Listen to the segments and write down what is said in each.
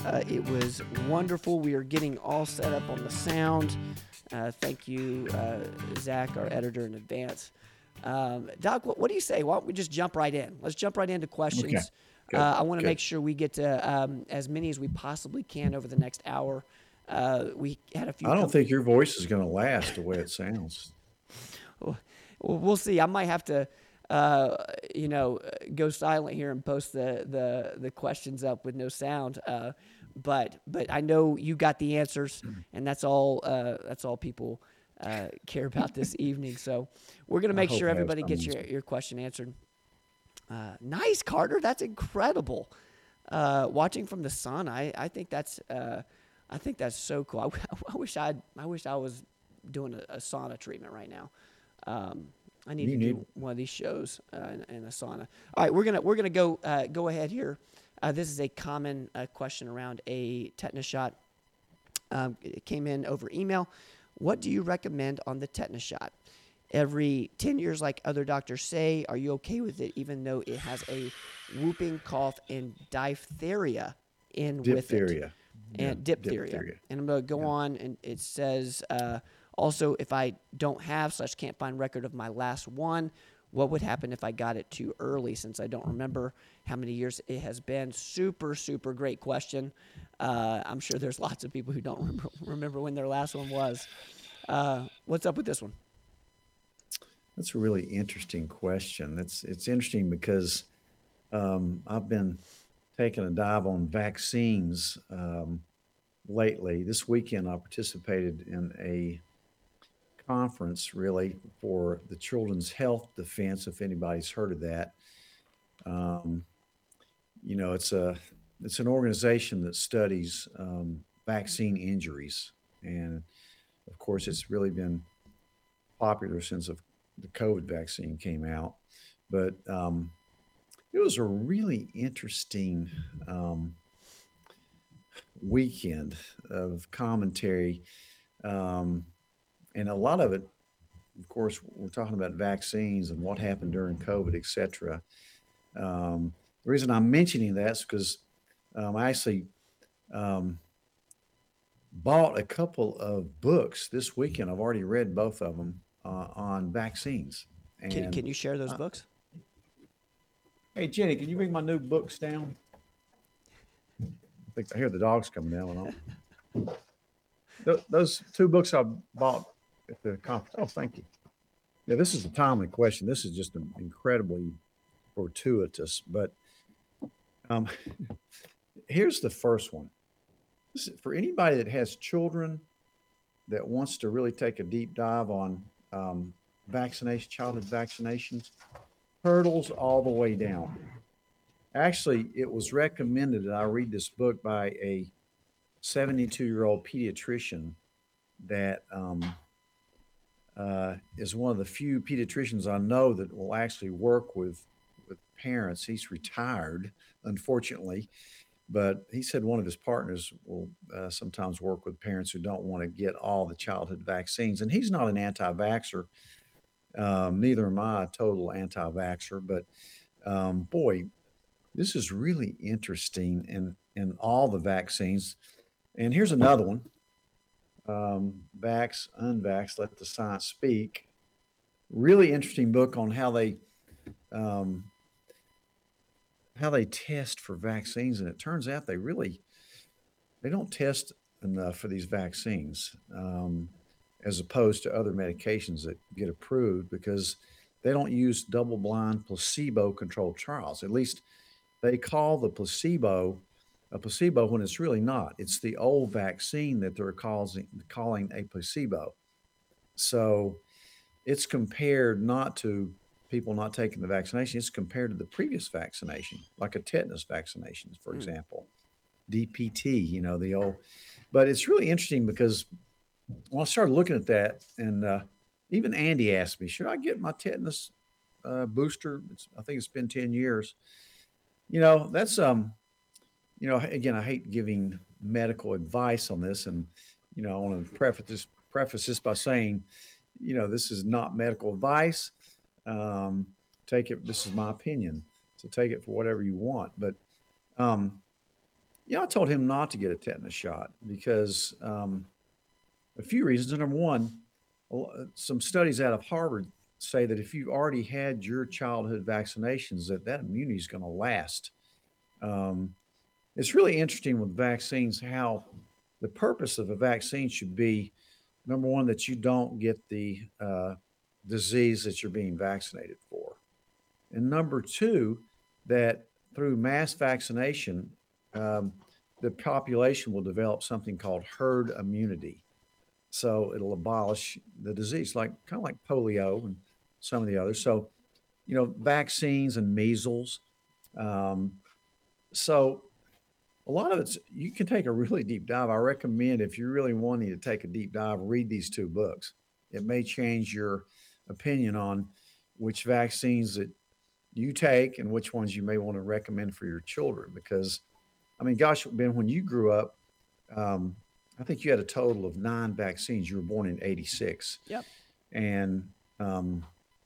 It was wonderful. We are getting all set up on the sound. Thank you, Zach, our editor, in advance. Doc, what do you say? Why don't we just jump right in? Let's jump right into questions. Okay. Good. I want to Good. make sure we get to as many as we possibly can over the next hour. We had a few. I don't think your voice is going to last the way it sounds. Well, we'll see. I might have to, go silent here and post the questions up with no sound. But I know you got the answers, and that's all people care about this evening. So we're gonna make sure everybody gets your question answered. Nice, Carter. That's incredible. Watching from the sun, I think that's so cool. I wish I was doing a sauna treatment right now. I need to do one of these shows in a sauna. All right, we're gonna go ahead here. This is a common question around a tetanus shot. It came in over email. What do you recommend on the tetanus shot? Every 10 years, like other doctors say, are you okay with it, even though it has a whooping cough and diphtheria with it? And diphtheria. And I'm going to go on, and it says, also, if I don't have / can't find record of my last one, what would happen if I got it too early, since I don't remember how many years it has been? Super, super great question. I'm sure there's lots of people who don't remember when their last one was. What's up with this one? That's a really interesting question. It's interesting because I've been taking a dive on vaccines lately. This weekend, I participated in a conference really for the Children's Health Defense, if anybody's heard of that. It's an organization that studies vaccine injuries, and of course it's really been popular since the COVID vaccine came out. But it was a really interesting weekend of commentary. And a lot of it, of course, we're talking about vaccines and what happened during COVID, et cetera. The reason I'm mentioning that is because I actually bought a couple of books this weekend. I've already read both of them on vaccines. And can you share those books? Hey, Jenny, can you bring my new books down? I hear the dogs coming down. Those two books I bought at the conference. Oh, thank you. Yeah, this is a timely question. This is just incredibly fortuitous. But here's the first one. This is for anybody that has children that wants to really take a deep dive on childhood vaccinations. Hurdles all the way down. Actually, it was recommended that I read this book by a 72-year-old pediatrician that is one of the few pediatricians I know that will actually work with parents. He's retired, unfortunately, but he said one of his partners will sometimes work with parents who don't want to get all the childhood vaccines. And he's not an anti-vaxxer. Neither am I a total anti-vaxxer, but boy, this is really interesting in all the vaccines. And here's another one. Vax, unvax, let the science speak. Really interesting book on how they test for vaccines. And it turns out they don't test enough for these vaccines as opposed to other medications that get approved, because they don't use double-blind placebo-controlled trials. At least they call the placebo a placebo when it's really not. It's the old vaccine that they're calling a placebo. So it's compared not to people not taking the vaccination. It's compared to the previous vaccination, like a tetanus vaccination, for example, DPT, the old. But it's really interesting because when I started looking at that, and even Andy asked me, should I get my tetanus booster? I think it's been 10 years. That's, again, I hate giving medical advice on this. And, I want to preface this by saying, this is not medical advice. This is my opinion. So take it for whatever you want. But Yeah, I told him not to get a tetanus shot because a few reasons. Number one, some studies out of Harvard say that if you've already had your childhood vaccinations, that immunity is going to last. Um, it's really interesting with vaccines how the purpose of a vaccine should be number one, that you don't get the disease that you're being vaccinated for. And number two, that through mass vaccination, um, the population will develop something called herd immunity. So it'll abolish the disease, like kind of like polio and some of the others. So, vaccines and measles. Um, so a lot of it's you can take a really deep dive. I recommend if you're really wanting to take a deep dive, read these two books. It may change your opinion on which vaccines that you take and which ones you may want to recommend for your children. Because, I mean, gosh, Ben, when you grew up, um, I think you had a total of 9 vaccines. You were born in '86, Yep. and um,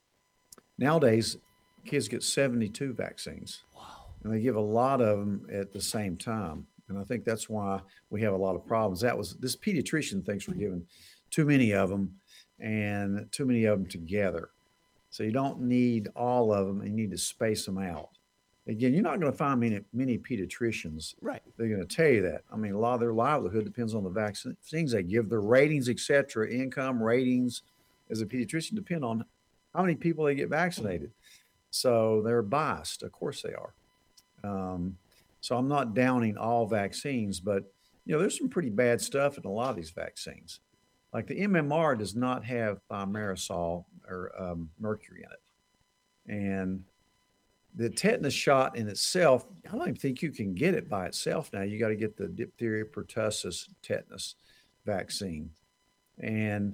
nowadays kids get 72 vaccines, Wow. and they give a lot of them at the same time. And I think that's why we have a lot of problems. That was this pediatrician thinks we're giving too many of them and too many of them together. So you don't need all of them, and you need to space them out. Again, you're not going to find many pediatricians Right. that are going to tell you that. I mean, a lot of their livelihood depends on the vaccines they give, their ratings, etc. Income ratings as a pediatrician depend on how many people they get vaccinated. So they're biased. Of course they are. Um, so I'm not downing all vaccines, but there's some pretty bad stuff in a lot of these vaccines. Like the MMR does not have thimerosal or mercury in it, and the tetanus shot in itself, I don't even think you can get it by itself now. You got to get the diphtheria, pertussis, tetanus vaccine. And,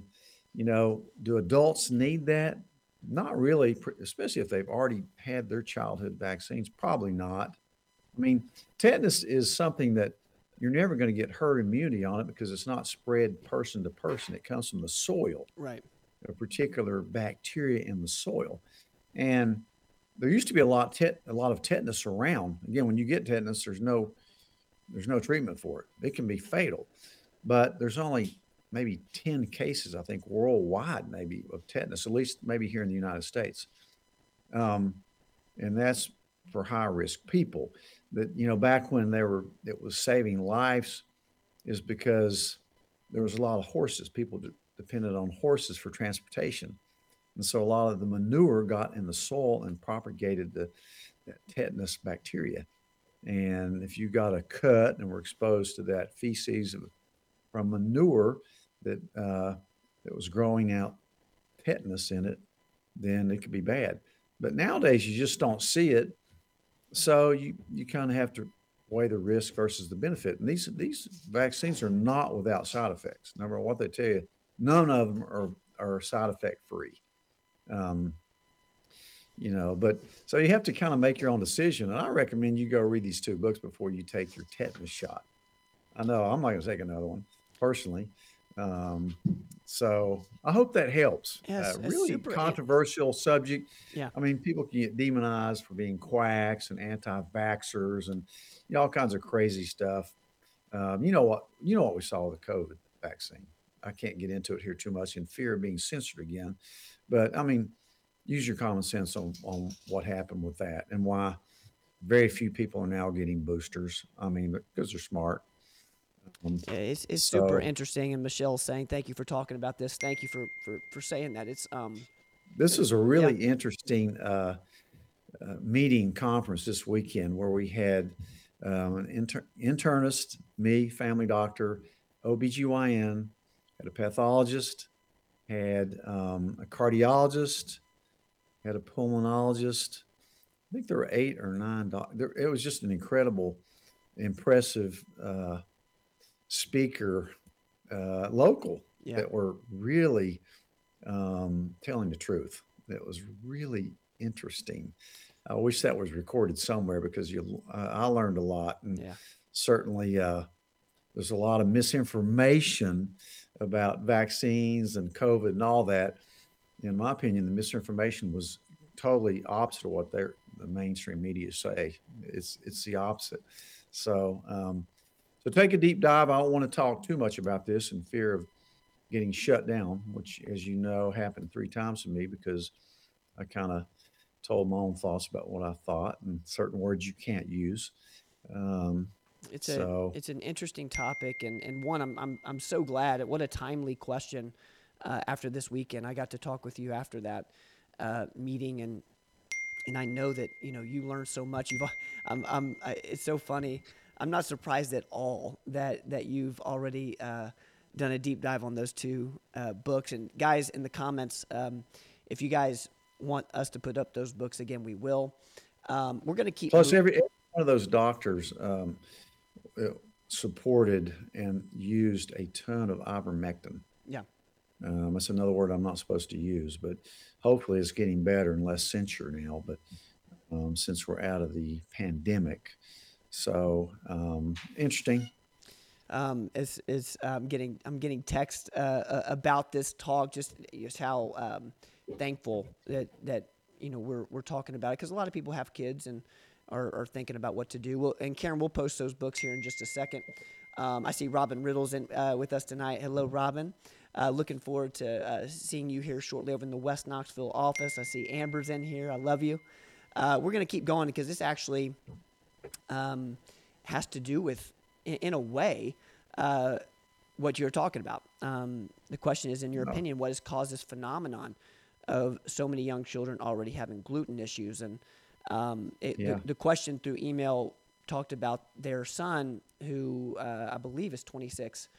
do adults need that? Not really, especially if they've already had their childhood vaccines. Probably not. I mean, tetanus is something that you're never going to get herd immunity on it because it's not spread person to person. It comes from the soil, Right. a particular bacteria in the soil. And there used to be a lot of tetanus around. Again, when you get tetanus, there's no treatment for it. It can be fatal, but there's only maybe 10 cases, I think, worldwide, maybe of tetanus, at least maybe here in the United States. Um, and that's for high risk people. That back when it was saving lives, is because there was a lot of horses. People depended on horses for transportation, and so a lot of the manure got in the soil and propagated that tetanus bacteria. And if you got a cut and were exposed to that feces from manure that was growing out tetanus in it, then it could be bad. But nowadays you just don't see it, so you kind of have to weigh the risk versus the benefit. And these vaccines are not without side effects. No matter what they tell you, none of them are side effect free. Um, but so you have to kind of make your own decision. And I recommend you go read these two books before you take your tetanus shot. I know I'm not going to take another one personally. Um, so I hope that helps. Yes. It's Really super. controversial subject. Yeah. I mean, people can get demonized for being quacks and anti-vaxxers and all kinds of crazy stuff. You know what we saw with the COVID vaccine. I can't get into it here too much in fear of being censored again. But I mean, use your common sense on what happened with that and why very few people are now getting boosters. I mean, because they're smart. Um, Yeah, it's super so interesting. And Michelle's saying, thank you for talking about this. Thank you for saying that. this is a Yeah. really interesting meeting conference this weekend where we had an internist, me, family doctor, OBGYN, had a pathologist, had a cardiologist, had a pulmonologist. I think there were 8 or 9 doctors. It was just an incredible, impressive speaker, local, Yeah. that were really telling the truth. That was really interesting. I wish that was recorded somewhere because I learned a lot, and Yeah. certainly there's a lot of misinformation about vaccines and COVID and all that. In my opinion, the misinformation was totally opposite of what the mainstream media say. It's the opposite. So So take a deep dive. I don't want to talk too much about this in fear of getting shut down, which, as you know, happened 3 times to me because I kind of told my own thoughts about what I thought and certain words you can't use. Um, so It's an interesting topic, and one I'm so glad. What a timely question. After this weekend, I got to talk with you after that meeting, and I know that you learned so much. It's so funny. I'm not surprised at all that you've already done a deep dive on those two books. And guys, in the comments, if you guys want us to put up those books again, we will. We're going to keep. plus every one of those doctors uh, supported and used a ton of ivermectin. Yeah. That's another word I'm not supposed to use, but hopefully it's getting better and less censure now. But since we're out of the pandemic, so interesting. I'm getting text about this talk, just how thankful that we're talking about it, because a lot of people have kids and are thinking about what to do. And Karen, we'll post those books here in just a second. I see Robin Riddle's with us tonight. Hello, Robin. Looking forward to seeing you here shortly over in the West Knoxville office. I see Amber's in here. I love you. We're going to keep going because this actually has to do with, in a way, what you're talking about. The question is, in your opinion, what has caused this phenomenon of so many young children already having gluten issues? And the question through email talked about their son, who I believe is 26.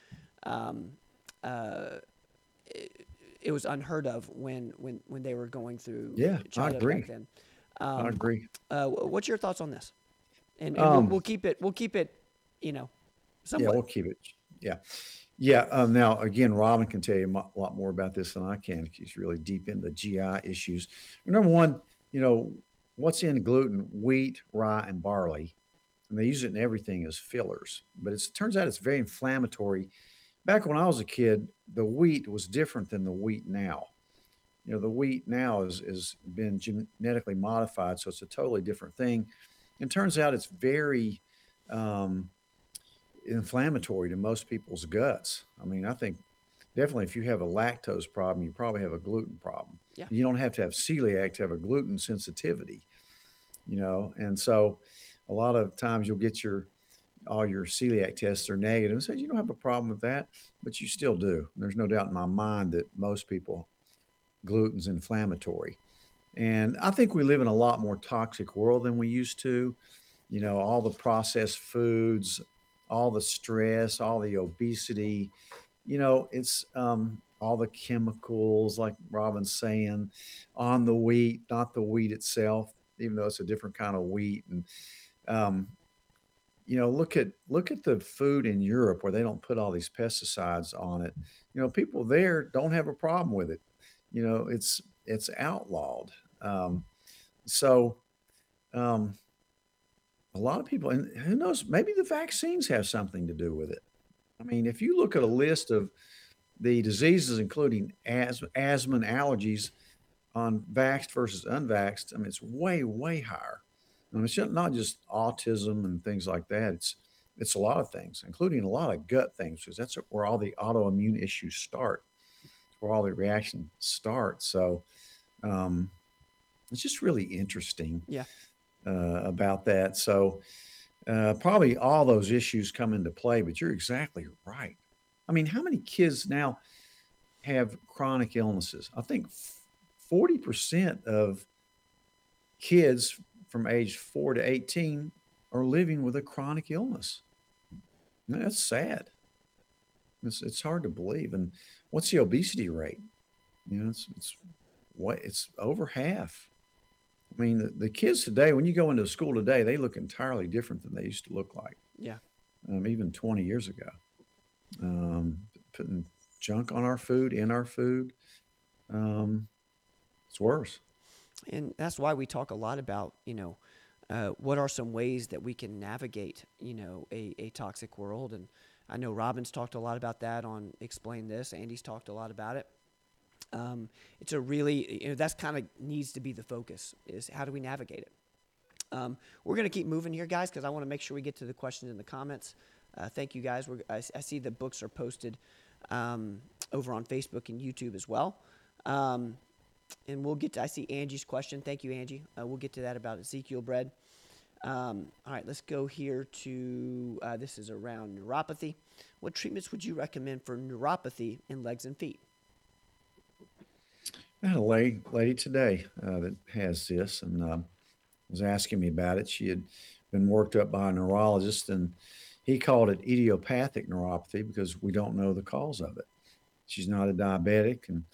It was unheard of when they were going through childhood back then. I agree. What's your thoughts on this? And we'll keep it somewhat. Yeah, we'll keep it. Yeah. Now, again, Robin can tell you a lot more about this than I can. He's really deep in the GI issues. Number one, what's in gluten? Wheat, rye, and barley. And they use it in everything as fillers. But it turns out it's very inflammatory. Back when I was a kid, the wheat was different than the wheat now. The wheat now is been genetically modified, so it's a totally different thing. And turns out it's very inflammatory to most people's guts. I mean, I think definitely if you have a lactose problem, you probably have a gluten problem. Yeah. You don't have to have celiac to have a gluten sensitivity, and so a lot of times you'll get all your celiac tests are negative and says you don't have a problem with that, but you still do. There's no doubt in my mind that most people, gluten's inflammatory. And I think we live in a lot more toxic world than we used to. All the processed foods, all the stress, all the obesity, it's all the chemicals, like Robin's saying, on the wheat, not the wheat itself, even though it's a different kind of wheat. And look at the food in Europe where they don't put all these pesticides on it. People there don't have a problem with it. It's outlawed. So a lot of people, and who knows, maybe the vaccines have something to do with it. I mean, if you look at a list of the diseases, including asthma and allergies, on vaxxed versus unvaxxed, I mean, it's way, way higher. I mean, it's not just autism and things like that. It's a lot of things, including a lot of gut things, because that's where all the autoimmune issues start, where all the reactions start. So it's just really interesting. Yeah. About that. So probably all those issues come into play, but you're exactly right. I mean, how many kids now have chronic illnesses? I think 40% of kids from age 4 to 18 are living with a chronic illness. Man, that's sad. It's hard to believe. And what's the obesity rate? It's over half. I mean, the kids today, when you go into school today, they look entirely different than they used to look like. Yeah. Even 20 years ago. Putting junk on our food, in our food. It's worse. And that's why we talk a lot about, what are some ways that we can navigate, a toxic world. And I know Robin's talked a lot about that on Explain This. Andy's talked a lot about it. It's a really, that's kind of needs to be the focus, is how do we navigate it? We're going to keep moving here, guys, because I want to make sure we get to the questions in the comments. Thank you guys. I see the books are posted over on Facebook and YouTube as well. And we'll get to, I see Angie's question. Thank you, Angie. We'll get to that about Ezekiel bread. All right, let's go here to, this is around neuropathy. What treatments would you recommend for neuropathy in legs and feet? I had a lady today that has this and was asking me about it. She had been worked up by a neurologist, and he called it idiopathic neuropathy because we don't know the cause of it. She's not a diabetic, and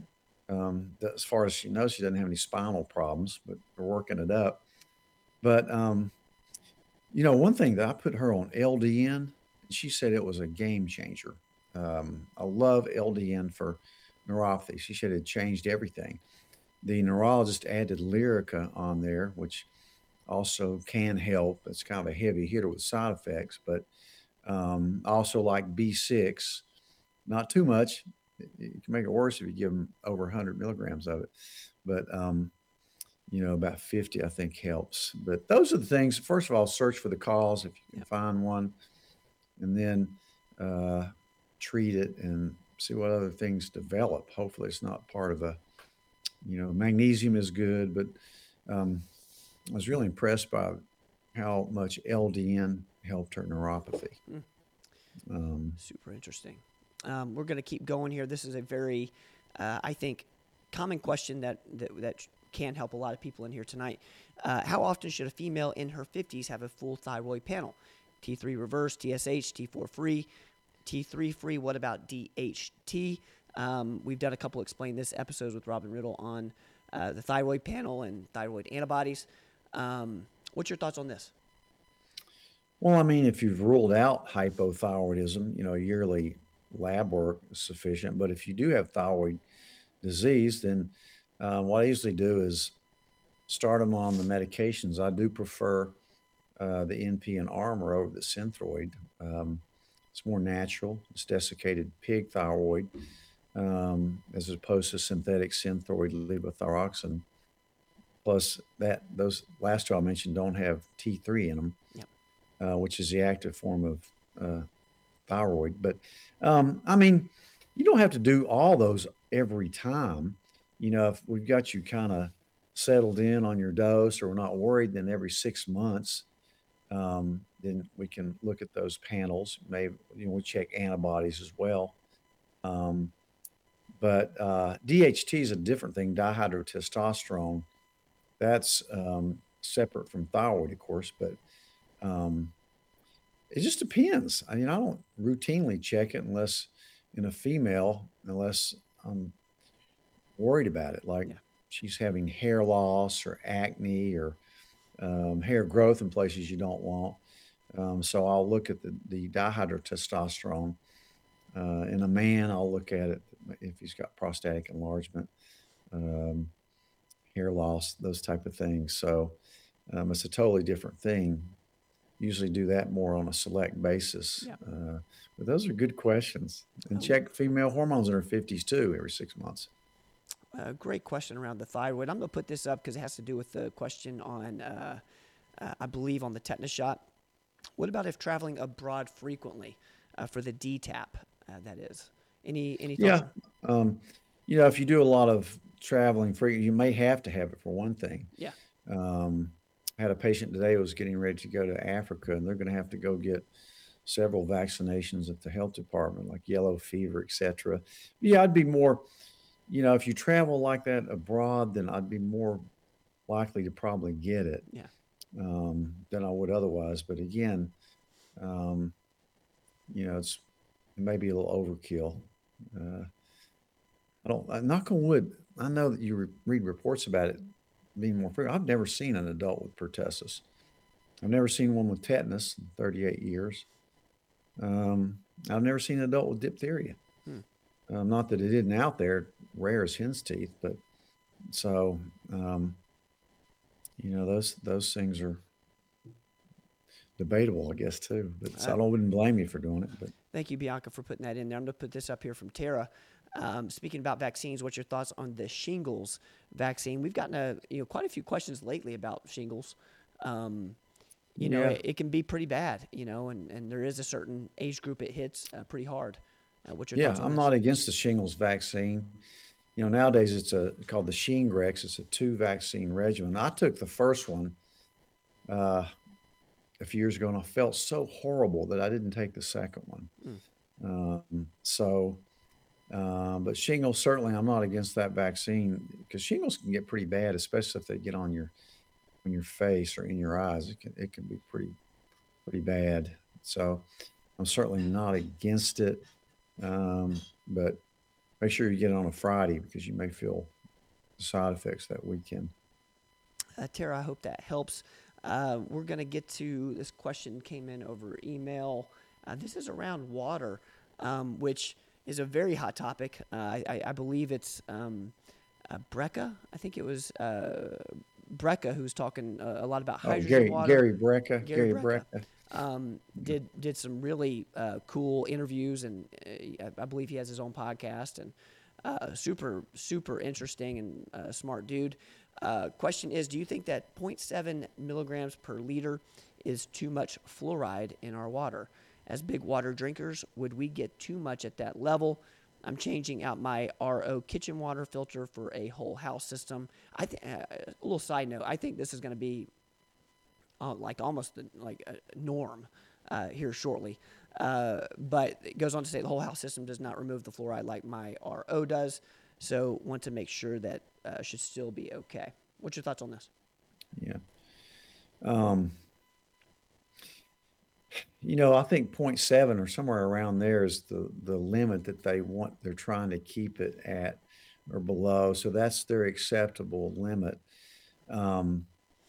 as far as she knows, she doesn't have any spinal problems, but we're working it up. But one thing that I put her on LDN, and she said it was a game changer. I love LDN for neuropathy. She said it changed everything. The neurologist added Lyrica on there, which also can help. It's kind of a heavy hitter with side effects, but also like B6, not too much. It can make it worse if you give them over 100 milligrams of it. But, about 50, I think, helps. But those are the things. First of all, search for the cause if you can find one, and then treat it and see what other things develop. Hopefully it's not part of magnesium is good, but I was really impressed by how much LDN helped her neuropathy. Super interesting. We're going to keep going here. This is a very, I think, common question that can help a lot of people in here tonight. How often should a female in her 50s have a full thyroid panel? T3 reverse, TSH, T4 free, T3 free. What about DHT? We've done a couple explain this episodes with Robin Riddle on the thyroid panel and thyroid antibodies. What's your thoughts on this? Well, I mean, if you've ruled out hypothyroidism, yearly lab work is sufficient. But if you do have thyroid disease, then what I usually do is start them on the medications. I do prefer the NP and Armour over the Synthroid. It's more natural. It's desiccated pig thyroid as opposed to synthetic Synthroid levothyroxine. Plus, those last two I mentioned don't have T3 in them, which is the active form of thyroid. But I mean, you don't have to do all those every time. If we've got you kind of settled in on your dose or we're not worried, then every 6 months, then we can look at those panels. Maybe we check antibodies as well. But DHT is a different thing, dihydrotestosterone. That's separate from thyroid, of course, but it just depends. I mean, I don't routinely check it unless I'm worried about it, like she's having hair loss or acne or hair growth in places you don't want. So I'll look at the dihydrotestosterone. In a man, I'll look at it if he's got prostatic enlargement, hair loss, those type of things. So it's a totally different thing. Usually do that more on a select basis. But those are good questions. And check female hormones in her 50s too, every 6 months. Great question around the thyroid. I'm going to put this up because it has to do with the question on, I believe, on the tetanus shot. What about if traveling abroad frequently for the DTaP, that is? Any thoughts? Yeah. If you do a lot of traveling frequently, you may have to have it for one thing. Yeah. I had a patient today who was getting ready to go to Africa, and they're going to have to go get several vaccinations at the health department, like yellow fever, etc. Yeah, I'd be more, if you travel like that abroad, then I'd be more likely to probably get it than I would otherwise. But again, it may be a little overkill. Knock on wood, I know that you read reports about it being more frequent. I've never seen an adult with pertussis. I've never seen one with tetanus in 38 years. I've never seen an adult with diphtheria. Not that it isn't out there, rare as hen's teeth, but so, those things are debatable, I guess, too. But so I wouldn't blame you for doing it. But thank you, Bianca, for putting that in there. I'm going to put this up here from Tara. Speaking about vaccines, what's your thoughts on the shingles vaccine? We've gotten quite a few questions lately about shingles. you know, Yeah. it can be pretty bad, you know, and there is a certain age group it hits pretty hard. What's your Yeah, thoughts on I'm this? not against the shingles vaccine. You know, nowadays it's called the Shingrix. It's a 2 vaccine regimen. I took the first one uh, a few years ago, and I felt so horrible that I didn't take the second one. Mm. But shingles, certainly, I'm not against that vaccine because shingles can get pretty bad, especially if they get on your face or in your eyes. It can be pretty bad. So I'm certainly not against it. But make sure you get it on a Friday because you may feel the side effects that weekend. Tara, I hope that helps. We're going to get to this question came in over email. This is around water, which is a very hot topic. I believe it's Brecca. I think it was Brecca who's talking a lot about Oh, hydrogen water. Gary Brecka. Gary Gary Brecka Brecka. did some really cool interviews, and I believe he has his own podcast, and super interesting and smart dude. Question is, do you think that 0.7 milligrams per liter is too much fluoride in our water? As big water drinkers, would we get too much at that level? I'm changing out my RO kitchen water filter for a whole house system. A little side note, I think this is going to be like almost like a norm here shortly. But it goes on to say the whole house system does not remove the fluoride like my RO does. So want to make sure that should still be okay. What's your thoughts on this? Yeah. Um, you know, I think point 0.7 or somewhere around there is the limit that they're trying to keep it at or below. So that's their acceptable limit. Um,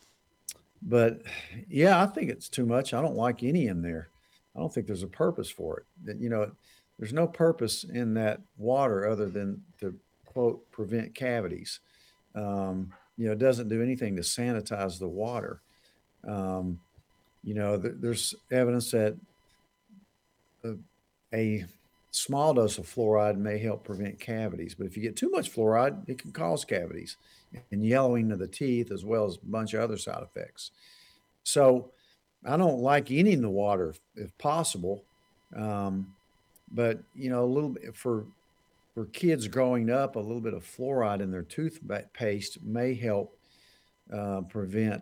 but yeah, I think it's too much. I don't like any in there. I don't think there's a purpose for it. You know, there's no purpose in that water other than to quote prevent cavities. You know, it doesn't do anything to sanitize the water. Um, you know, there's evidence that a, a small dose of fluoride may help prevent cavities, but if you get too much fluoride, it can cause cavities and yellowing of the teeth, as well as a bunch of other side effects. So I don't like any in the water if possible. Um, but you know, a little bit for kids growing up, a little bit of fluoride in their toothpaste may help prevent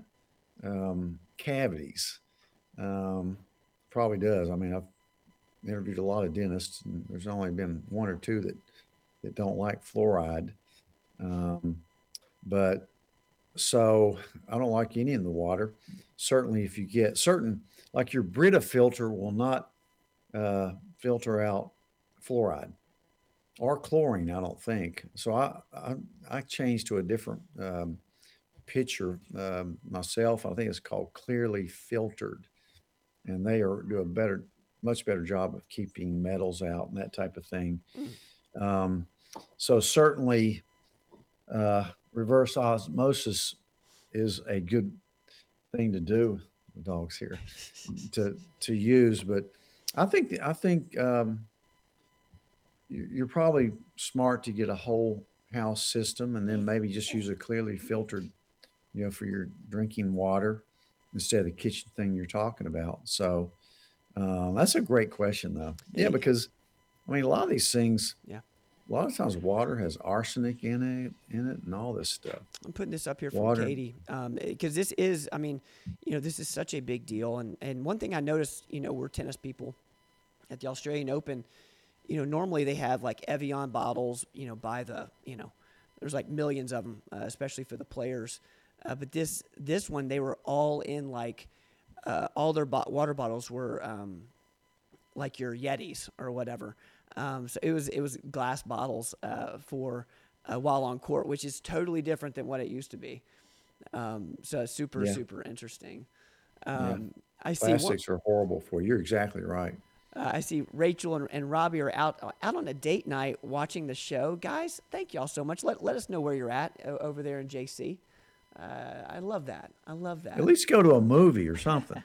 cavities. Um, Probably does. I mean, I've interviewed a lot of dentists, and there's only been one or two that don't like fluoride. Um, but so I don't like any in the water. Certainly, if you get certain, like your Brita filter will not filter out fluoride or chlorine. I don't think so. I changed to a different pitcher myself. I think it's called Clearly Filtered, and they do a much better job of keeping metals out and that type of thing. Mm. Um, so certainly, reverse osmosis is a good thing to do. The dogs here to use, but I think you're probably smart to get a whole house system and then maybe just use a clearly filtered, you know, for your drinking water instead of the kitchen thing you're talking about. So that's a great question, though. Yeah, because I mean, a lot of these things, Yeah. a lot of times water has arsenic in it, and all this stuff. I'm putting this up here from Water. Katie because this is, I mean, you know, this is such a big deal. And one thing I noticed, you know, we're tennis people at the Australian Open. You know, normally they have like Evian bottles, you know, by the, you know, there's like millions of them, especially for the players. But this one, they were all in like, all their water bottles were like your Yetis or whatever. So it was glass bottles for while on court, which is totally different than what it used to be. So it's super Yeah, super interesting. yeah. I see one. Plastics are horrible for you. You're exactly right. I see Rachel and Robbie are out on a date night watching the show. Guys, thank y'all so much. Let us know where you're at over there in JC. I love that. I love that. At least go to a movie or something.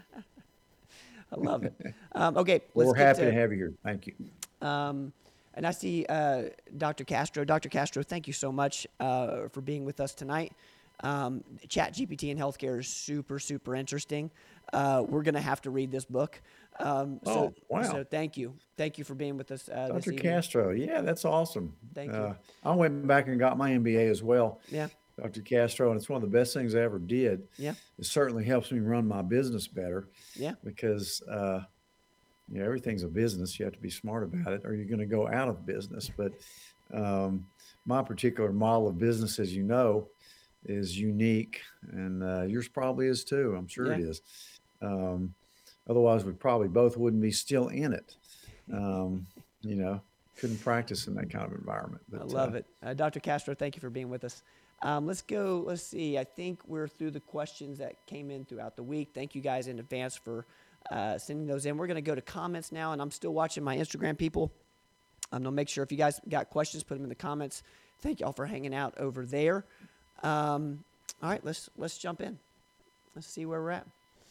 I love it. Okay, Well, let's we're get happy to to. have you here. Thank you. And I see Dr. Castro. Dr. Castro, thank you so much for being with us tonight. Chat GPT and healthcare is super, super interesting. we're going to have to read this book. Oh, So wow. thank you. Thank you for being with us this Dr. evening. Castro. Yeah, that's awesome. Thank you. I went back and got my MBA as well, Yeah. Dr. Castro, and it's one of the best things I ever did. Yeah. It certainly helps me run my business better Yeah. because everything's a business. You have to be smart about it, or you're going to go out of business. But um, my particular model of business, as you know, is unique, and yours probably is too. I'm sure Yeah. it is. Um, Otherwise, we probably both wouldn't be still in it. Um, you know, couldn't practice in that kind of environment. I But love it. Dr. Castro, thank you for being with us. Let's go. Let's see. I think we're through the questions that came in throughout the week. Thank you guys in advance for sending those in. We're going to go to comments now, and I'm still watching my Instagram people. I'm going to make sure if you guys got questions, put them in the comments. Thank y'all for hanging out over there. All right, let's jump in. Let's see where we're at.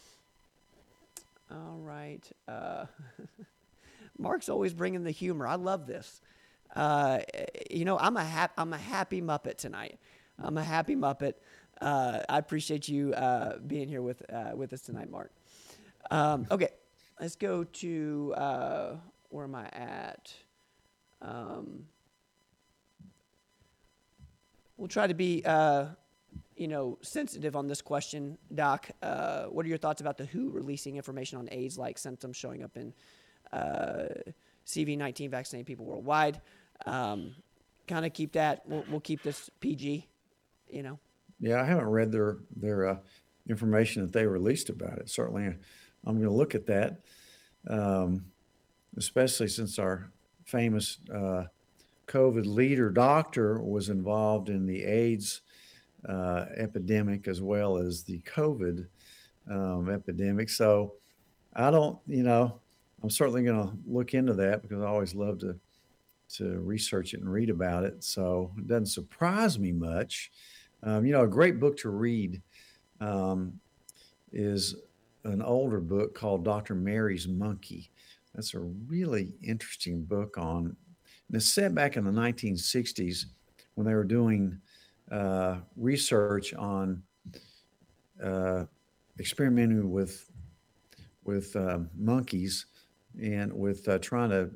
All right. Mark's always bringing the humor. I love this. I'm a happy Muppet tonight. I'm a happy Muppet. I appreciate you being here with us tonight, Mark. Okay, let's go to where am I at? We'll try to be sensitive on this question, Doc. What are your thoughts about the WHO releasing information on AIDS-like symptoms showing up in CV-19 vaccinated people worldwide? Kind of keep that. We'll keep this PG. yeah, I haven't read their information that they released about it. Certainly, I'm going to look at that, especially since our famous COVID leader doctor was involved in the AIDS epidemic as well as the COVID epidemic. So I don't, I'm certainly going to look into that because I always love to research it and read about it. So it doesn't surprise me much. A great book to read is an older book called Dr. Mary's Monkey. That's a really interesting book and it's set back in the 1960s when they were doing research on experimenting with monkeys and with trying to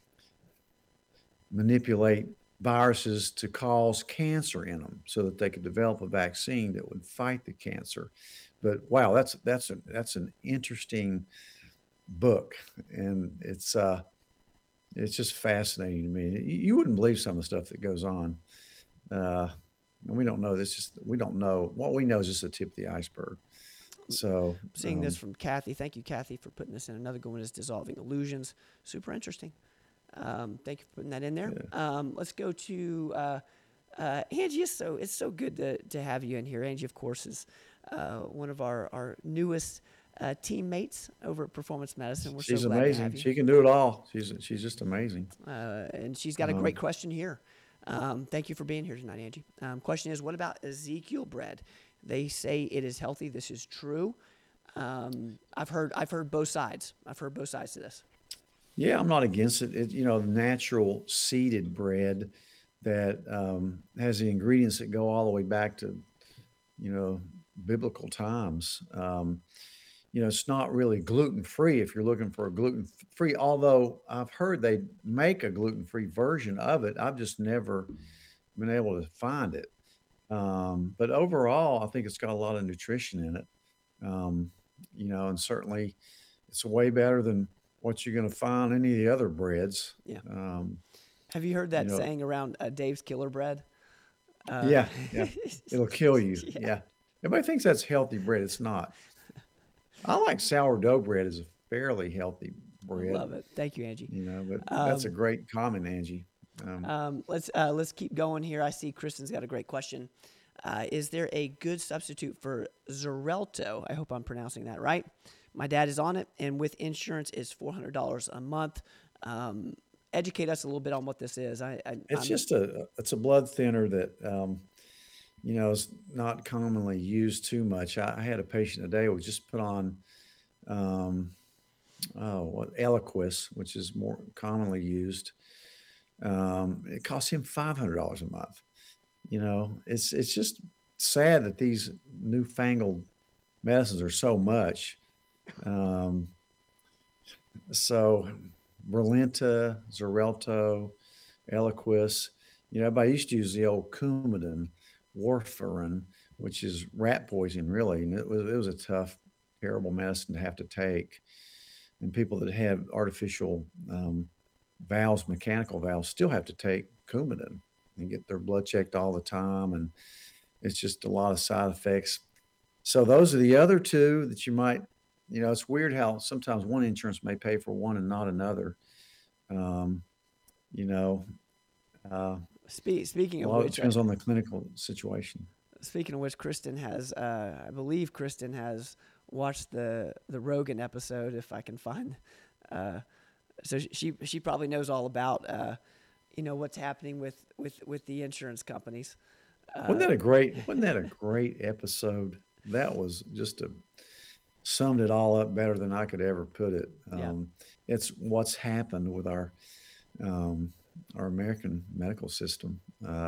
manipulate viruses to cause cancer in them so that they could develop a vaccine that would fight the cancer. But wow, that's an interesting book, and it's just fascinating to me. You wouldn't believe some of the stuff that goes on. And we don't know this. We don't know. What we know is just the tip of the iceberg. So seeing this from Kathy. Thank you, Kathy, for putting this in. Another good one is Dissolving Illusions. Super interesting. Thank you for putting that in there. Yeah. Let's go to Angie. It's so good to have you in here. Angie, of course, is one of our newest teammates over at Performance Medicine. She's so glad amazing. to have you. She can do it all. She's just amazing. And she's got a great question here. Thank you for being here tonight, Angie. Question is, what about Ezekiel bread? They say it is healthy. This is true. I've heard both sides. I've heard both sides to this. Yeah, I'm not against it. Natural seeded bread that has the ingredients that go all the way back to, biblical times. It's not really gluten-free if you're looking for a gluten-free, although I've heard they make a gluten-free version of it. I've just never been able to find it. But overall, I think it's got a lot of nutrition in it. And certainly it's way better than what you're going to find any of the other breads. Yeah. Have you heard that saying around Dave's Killer Bread? Yeah. It'll kill you. Yeah. Yeah. Everybody thinks that's healthy bread. It's not. I like sourdough bread as a fairly healthy bread. Love it. Thank you, Angie. But that's a great comment, Angie. Let's keep going here. I see Kristen's got a great question. Is there a good substitute for Xarelto? I hope I'm pronouncing that right. My dad is on it, and with insurance, is $400 a month. Educate us a little bit on what this is. It's a blood thinner that is not commonly used too much. I had a patient today who just put on Eliquis, which is more commonly used. It cost him $500 a month. It's just sad that these newfangled medicines are so much. Um, so Brilinta, Xarelto, Eliquis, everybody used to use the old Coumadin, warfarin, which is rat poison, really, and it was a tough, terrible medicine to have to take. And people that have artificial valves, mechanical valves, still have to take Coumadin and get their blood checked all the time, and it's just a lot of side effects. So those are the other two that you might, it's weird how sometimes one insurance may pay for one and not another. Um, you know, uh, Speaking a of lot of it which, depends on the clinical situation. Kristen has, I believe Kristen has watched the Rogan episode. If I can find, uh, so she probably knows all about, what's happening with the insurance companies. Wasn't Uh, that a great? Wasn't that a great episode? That was just a summed it all up better than I could ever put it. yeah. It's what's happened with um, our American medical system.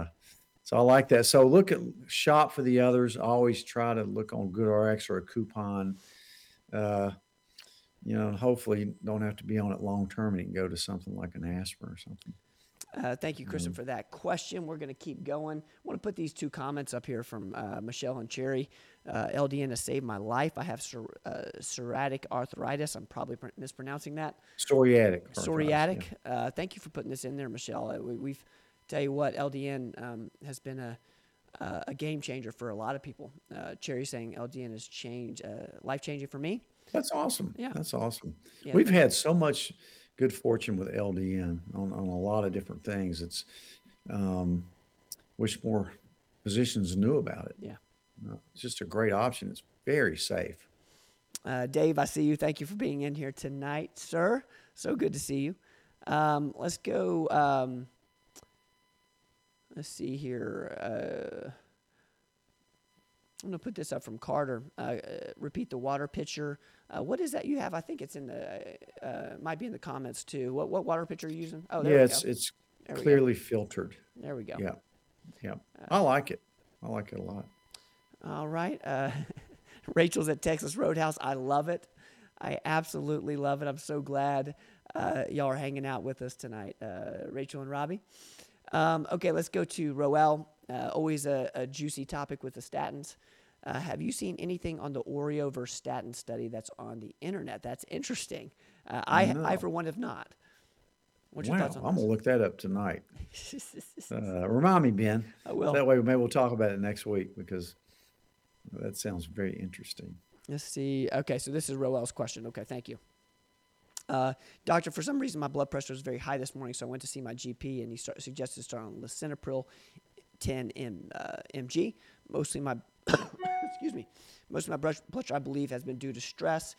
So I like that. So shop for the others. Always try to look on GoodRx or a coupon. Uh, hopefully you don't have to be on it long term, and you can go to something like an aspirin or something. Thank you, Kristen, Um, for that question. We're going to keep going. I want to put these two comments up here from Michelle and Cherry. LDN has saved my life. I have psoriatic arthritis. I'm probably mispronouncing that. Psoriatic arthritis. Yeah. Psoriatic. Thank you for putting this in there, Michelle. We've tell you what, LDN has been a game changer for a lot of people. Cherry saying LDN has changed, life changing for me. That's awesome. Yeah, That's awesome. yeah. We've had so much good fortune with LDN on a lot of different things. It's um, wish more physicians knew about it. Yeah. It's just a great option. It's very safe. Dave, I see you. Thank you for being in here tonight, sir. So good to see you. Let's go. Let's see here. I'm going to put this up from Carter. Repeat the water pitcher. What is that you have? I think it's in the, might be in the comments too. What water pitcher are you using? Oh, there Yeah, we it's go. it's There we go. clearly filtered. There we go. Yeah, yeah. I like it. I like it a lot. All right. Rachel's at Texas Roadhouse. I love it. I absolutely love it. I'm so glad y'all are hanging out with us tonight, Rachel and Robbie. Okay, let's go to Roel. Always a juicy topic with the statins. Have you seen anything on the Oreo versus statin study that's on the internet? That's interesting. I No. for one, have not. What's your Wow, thoughts on I'm this? gonna look that up tonight. Remind me, Ben. I will. That way, maybe we'll talk about it next week because that sounds very interesting. Let's see. Okay, so this is Roel's question. Okay, thank you. Doctor, for some reason my blood pressure was very high this morning, so I went to see my GP, and he suggested starting on lisinopril 10 mg. Mostly my excuse me. Most of my blood pressure, I believe, has been due to stress.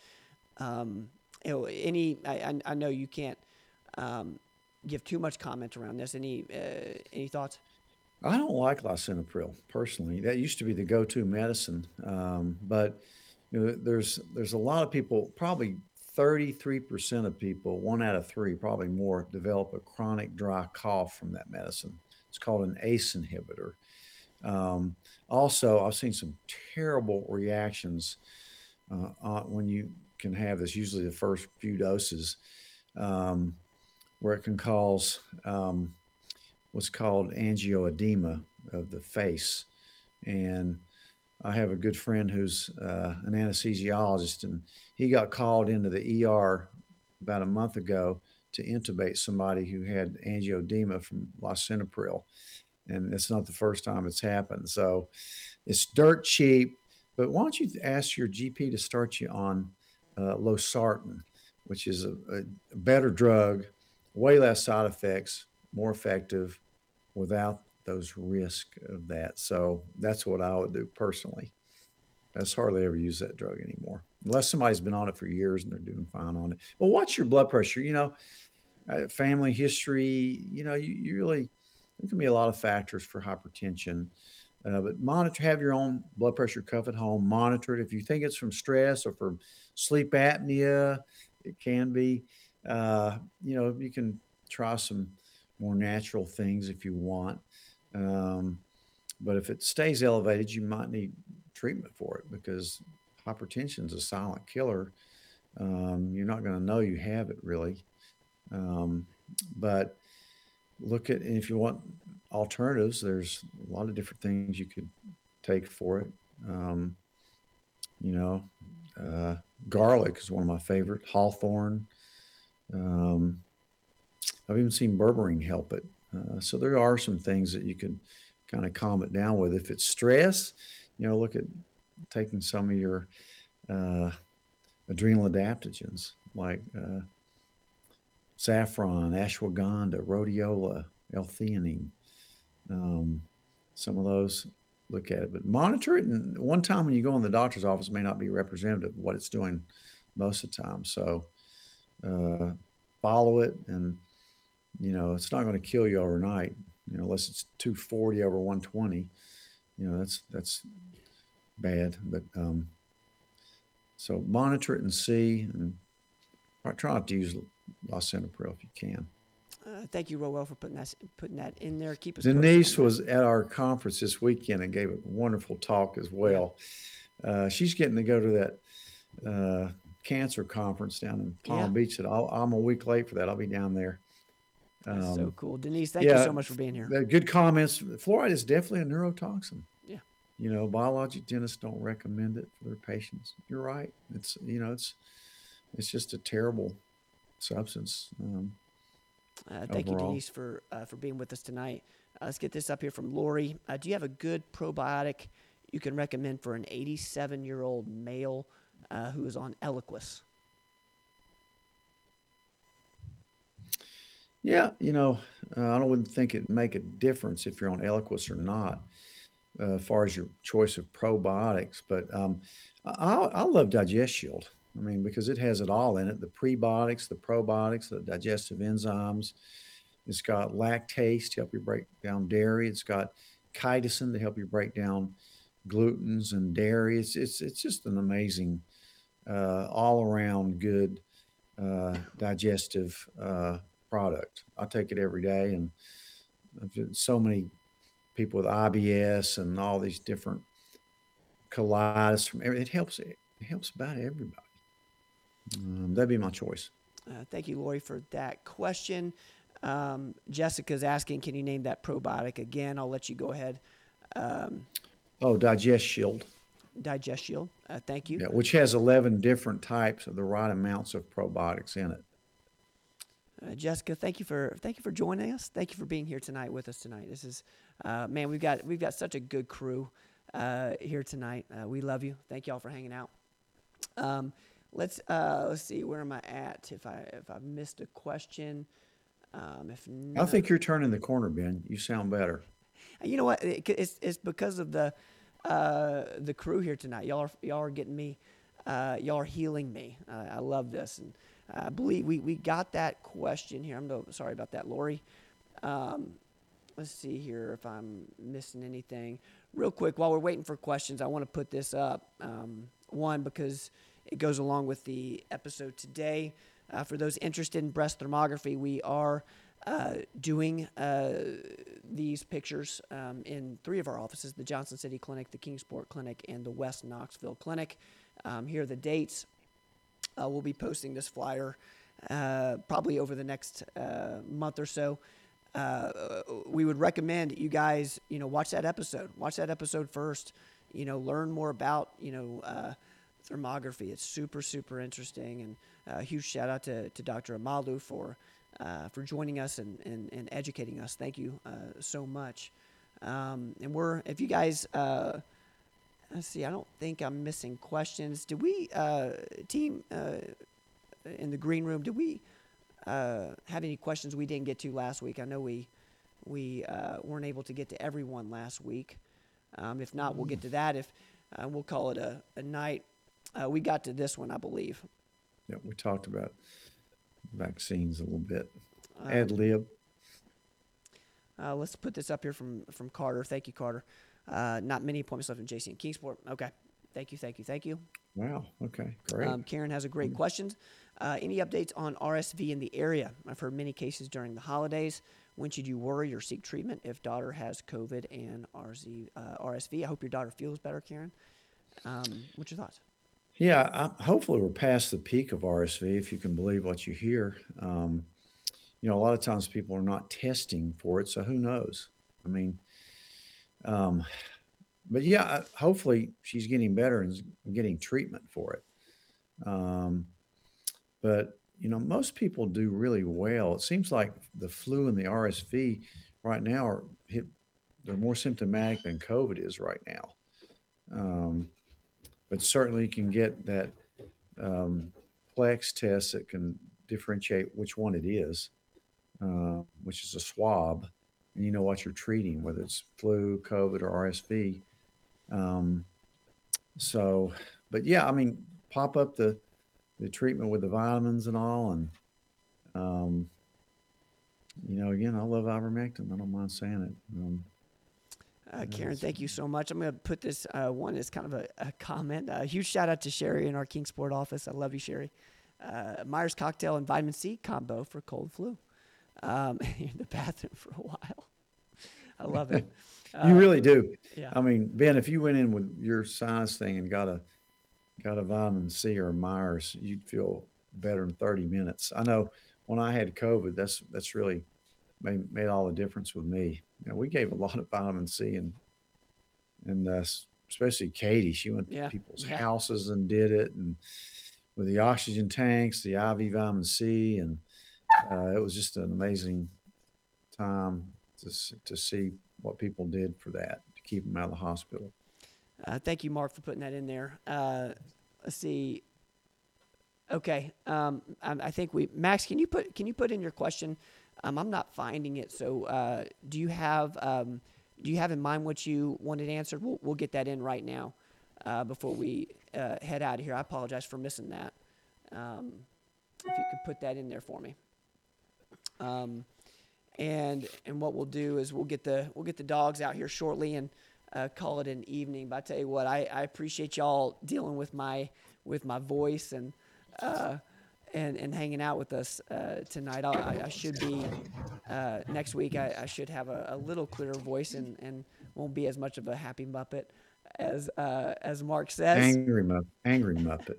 I know you can't give too much comment around this. Any thoughts? I don't like lisinopril personally. That used to be the go-to medicine, but there's a lot of people. Probably 33% of people, one out of three, probably more, develop a chronic dry cough from that medicine. It's called an ACE inhibitor. Also, I've seen some terrible reactions when you can have this. Usually, the first few doses, um, where it can cause what's called angioedema of the face. And I have a good friend who's an anesthesiologist, and he got called into the ER about a month ago to intubate somebody who had angioedema from lisinopril. And it's not the first time it's happened. So it's dirt cheap. But why don't you ask your GP to start you on losartan, which is a better drug, way less side effects, more effective, without those risks of that. So that's what I would do personally. I just hardly ever use that drug anymore, unless somebody's been on it for years and they're doing fine on it. Well, watch your blood pressure. Family history. You really, there can be a lot of factors for hypertension. But have your own blood pressure cuff at home. Monitor it. If you think it's from stress or from sleep apnea, it can be. You can try some more natural things if you want. But if it stays elevated, you might need treatment for it because hypertension is a silent killer. You're not going to know you have it really. Um, but look at, and if you want alternatives, there's a lot of different things you could take for it. Um, you know, uh, garlic is one of my favorite. Hawthorn. Um, I've even seen berberine help it. So there are some things that you can kind of calm it down with. If it's stress, look at taking some of your uh, adrenal adaptogens like saffron, ashwagandha, rhodiola, L-theanine. Um, some of those, look at it, but monitor it. And one time when you go in the doctor's office may not be representative of what it's doing most of the time. So uh, follow it, and it's not going to kill you overnight. Unless it's 240 over 120. That's bad. But so monitor it and see, and try not to use lisinopril if you can. Thank you, Rowell, for putting that in there. Keep us posted Denise on was at our conference this weekend and gave a wonderful talk as well. She's getting to go to that cancer conference down in Palm Beach. That I'm a week late for that. I'll be down there. That's so cool. Denise, thank you so much for being here. Good comments. Fluoride is definitely a neurotoxin. Yeah. Biologic dentists don't recommend it for their patients. You're right. It's just a terrible substance. Thank overall. you, Denise, for being with us tonight. Let's get this up here from Lori. Do you have a good probiotic you can recommend for an 87-year-old male who is on Eliquis? Yeah, I wouldn't think it'd make a difference if you're on Eliquis or not, as far as your choice of probiotics. But I love Digest Shield. I mean, because it has it all in it: the prebiotics, the probiotics, the digestive enzymes. It's got lactase to help you break down dairy. It's got chitosan to help you break down glutens and dairy. It's just an amazing, all around good digestive product. I take it every day, and so many people with IBS and all these different colitis from everything. It helps about everybody. That'd be my choice. Thank you, Lori, for that question. Jessica's asking, can you name that probiotic again? I'll let you go ahead. Digest Shield. Digest Shield. Thank you. Yeah, which has 11 different types of the right amounts of probiotics in it. Jessica, thank you for joining us. Thank you for being here tonight with us tonight. This is, man, we've got such a good crew here tonight. We love you. Thank y'all for hanging out. Let's see, where am I at? If I've missed a question, if not, I think you're turning the corner, Ben. You sound better. You know what? It's because of the crew here tonight. Y'all are getting me. Y'all are healing me. I love this, and I believe we got that question here. I'm sorry about that, Lori. Let's see here if I'm missing anything. Real quick, while we're waiting for questions, I want to put this up. One, because it goes along with the episode today. For those interested in breast thermography, we are doing these pictures in 3 of our offices: the Johnson City Clinic, the Kingsport Clinic, and the West Knoxville Clinic. Here are the dates. We'll be posting this flyer probably over the next month or so. We would recommend you guys, watch that episode. Watch that episode first. Learn more about, thermography. It's super, super interesting. And a huge shout out to Dr. Amalu for joining us and educating us. Thank you so much. And if you guys, let's see, I don't think I'm missing questions. Did we, team in the green room, did we have any questions we didn't get to last week? I know we weren't able to get to everyone last week. If not, we'll get to that. If we'll call it a night. We got to this one, I believe. Yeah, we talked about vaccines a little bit. Ad lib. Let's put this up here from Carter. Thank you, Carter. Not many appointments left in JC and Kingsport. Okay. Thank you. Wow. Okay. Great. Karen has a great question. Any updates on RSV in the area? I've heard many cases during the holidays. When should you worry or seek treatment if daughter has COVID and RSV? I hope your daughter feels better, Karen. What's your thoughts? Yeah, hopefully we're past the peak of RSV, if you can believe what you hear. A lot of times people are not testing for it, so who knows? I mean, um, but yeah, hopefully she's getting better and getting treatment for it. Um, but most people do really well. It seems like the flu and the RSV right now they're more symptomatic than COVID is right now. Um, but certainly you can get that um, Plex test that can differentiate which one it is, which is a swab, and you know what you're treating, whether it's flu, COVID, or RSV. Um, so, but yeah, I mean, pop up the treatment with the vitamins and all, and um, again, I love ivermectin. I don't mind saying it. Karen, It's thank you so much. I'm going to put this one as kind of a comment. Huge shout out to Sherry in our Kingsport office. I love you, Sherry. Myers cocktail and vitamin C combo for cold flu. In the bathroom for a while. I love it. you really do. Yeah. I mean, Ben, if you went in with your sinus thing and got a vitamin C or a Myers, you'd feel better in 30 minutes. I know when I had COVID, that's really made all the difference with me. We gave a lot of vitamin C, and especially Katie, she went to Yeah. people's Yeah. houses and did it, and with the oxygen tanks, the IV vitamin C, and it was just an amazing time to see what people did for that to keep them out of the hospital. Thank you, Mark, for putting that in there. Let's see. Okay. I think Max, can you put in your question? I'm not finding it. So, do you have in mind what you wanted answered? We'll get that in right now, before we head out of here. I apologize for missing that. If you could put that in there for me. And what we'll do is we'll get the dogs out here shortly and call it an evening. But I tell you what, I appreciate y'all dealing with my voice and hanging out with us tonight. I should be next week. I should have a little clearer voice and won't be as much of a happy Muppet as Mark says. Angry Muppet.